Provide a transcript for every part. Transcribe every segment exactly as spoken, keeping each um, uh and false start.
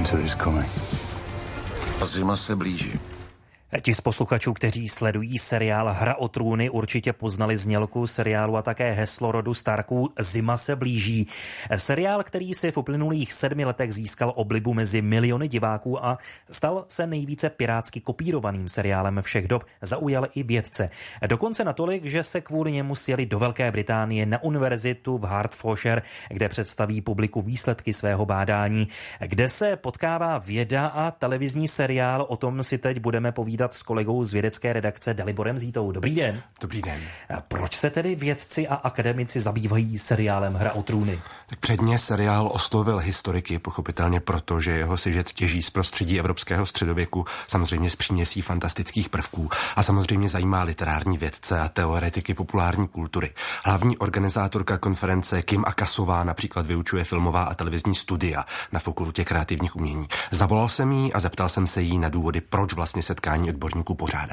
Winter is coming. Zima se blíží. Ti z posluchačů, kteří sledují seriál Hra o trůny, určitě poznali znělku seriálu a také heslo rodu Starků Zima se blíží. Seriál, který si v uplynulých sedmi letech získal oblibu mezi miliony diváků a stal se nejvíce pirátsky kopírovaným seriálem všech dob, zaujal i vědce. Dokonce natolik, že se kvůli němu sjeli do Velké Británie na univerzitu v Hertfordshire, kde představí publiku výsledky svého bádání. Kde se potkává věda a televizní seriál, o tom si teď budeme povídat s kolegou z vědecké redakce Daliborem Zítou. Dobrý den. Dobrý den. A proč se tedy vědci a akademici zabývají seriálem Hra o trůny? Tak předně seriál oslovil historiky, pochopitelně proto, že jeho sižet těží z prostředí evropského středověku, samozřejmě z příměsí fantastických prvků a samozřejmě zajímá literární vědce a teoretiky populární kultury. Hlavní organizátorka konference Kim Akasová například vyučuje filmová a televizní studia na Fakultě kreativních umění. Zavolal jsem jí a zeptal jsem se jí na důvody, proč vlastně setkání odborníků pořádá.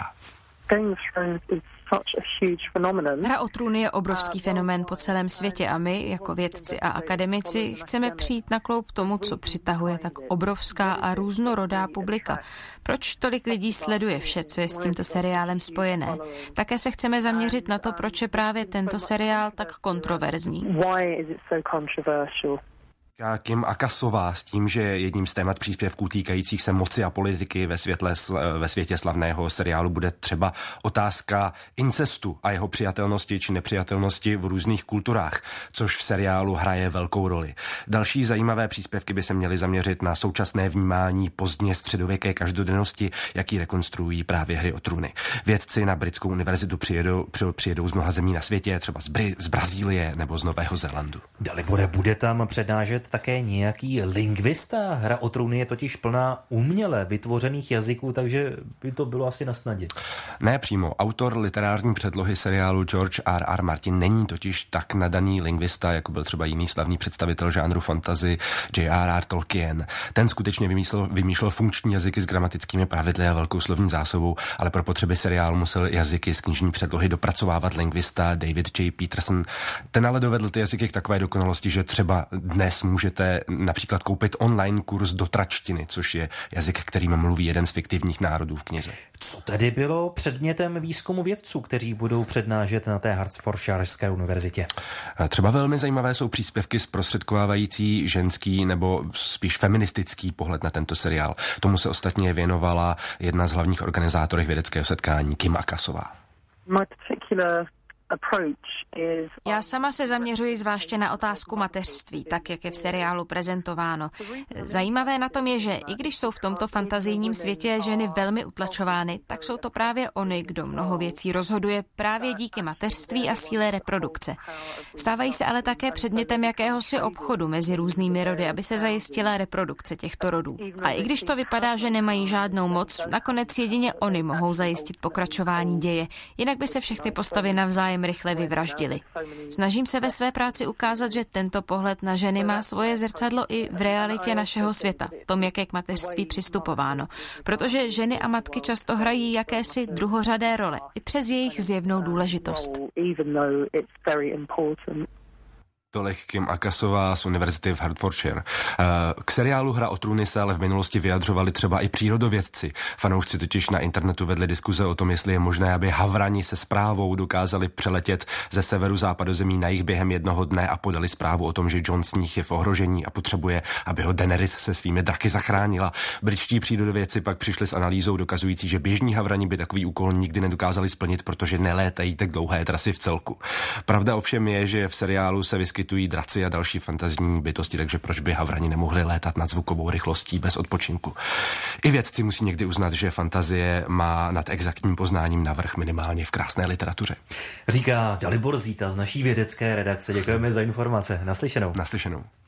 Hra o trůny je obrovský fenomén po celém světě a my, jako vědci a akademici, chceme přijít na kloub tomu, co přitahuje tak obrovská a různorodá publika. Proč tolik lidí sleduje vše, co je s tímto seriálem spojené? Také se chceme zaměřit na to, proč je právě tento seriál tak kontroverzní. Kim Akasová s tím, že jedním z témat příspěvků týkajících se moci a politiky ve, světle, ve světě slavného seriálu bude třeba otázka incestu a jeho přijatelnosti či nepřijatelnosti v různých kulturách, což v seriálu hraje velkou roli. Další zajímavé příspěvky by se měly zaměřit na současné vnímání pozdně středověké každodennosti, jaký rekonstruují právě Hry o trůny. Vědci na britskou univerzitu přijedou, přijedou z mnoha zemí na světě, třeba z, Bry, z Brazílie nebo z Nového Zélandu. Dalibore, bude tam přednášet také nějaký lingvista? Hra o trůny je totiž plná uměle vytvořených jazyků, takže by to bylo asi nasnadě. Ne přímo. Autor literární předlohy seriálu George R. R. Martin není totiž tak nadaný lingvista, jako byl třeba jiný slavný představitel žánru fantasy J R R. Tolkien. Ten skutečně vymýšlel, vymýšlel funkční jazyky s gramatickými pravidly a velkou slovní zásobou, ale pro potřeby seriálu musel jazyky z knižní předlohy dopracovávat lingvista David J. Peterson. Ten ale dovedl ty jazyky k takové dokonalosti, že třeba dnes můžete například koupit online kurz dotračtiny, což je jazyk, kterým mluví jeden z fiktivních národů v knize. Co tedy bylo předmětem výzkumu vědců, kteří budou přednášet na té Hertfordshirské univerzitě? Třeba velmi zajímavé jsou příspěvky zprostředkovávající ženský nebo spíš feministický pohled na tento seriál. Tomu se ostatně věnovala jedna z hlavních organizátorek vědeckého setkání, Kim Akasová. Já sama se zaměřuji zvláště na otázku mateřství, tak jak je v seriálu prezentováno. Zajímavé na tom je, že i když jsou v tomto fantazijním světě ženy velmi utlačovány, tak jsou to právě ony, kdo mnoho věcí rozhoduje právě díky mateřství a síle reprodukce. Stávají se ale také předmětem jakéhosi obchodu mezi různými rody, aby se zajistila reprodukce těchto rodů. A i když to vypadá, že nemají žádnou moc, nakonec jedině ony mohou zajistit pokračování děje, jinak by se všechny postavy navzájem rychle vyvraždili. Snažím se ve své práci ukázat, že tento pohled na ženy má svoje zrcadlo i v realitě našeho světa, v tom, jak je k mateřství přistupováno. Protože ženy a matky často hrají jakési druhořadé role, i přes jejich zjevnou důležitost. Tolik Kim Akasová z univerzity v Hertfordshire. K seriálu Hra o trůny se ale v minulosti vyjadřovali třeba i přírodovědci. Fanoušci totiž na internetu vedli diskuze o tom, jestli je možné, aby havrani se zprávou dokázali přeletět ze severu západozemí na jih během jednoho dne a podali zprávu o tom, že Jon Sníh je v ohrožení a potřebuje, aby ho Daenerys se svými draky zachránila. Britští přírodovědci pak přišli s analýzou dokazující, že běžní havrani by takový úkol nikdy nedokázali splnit, protože nelétají tak dlouhé trasy v celku. Pravda ovšem je, že v seriálu se vyskytují draci a další fantazní bytosti, takže proč by havrani nemohli létat nad zvukovou rychlostí bez odpočinku. I vědci musí někdy uznat, že fantazie má nad exaktním poznáním navrch minimálně v krásné literatuře. Říká Dalibor Zíta z naší vědecké redakce. Děkujeme za informace. Naslyšenou. Naslyšenou.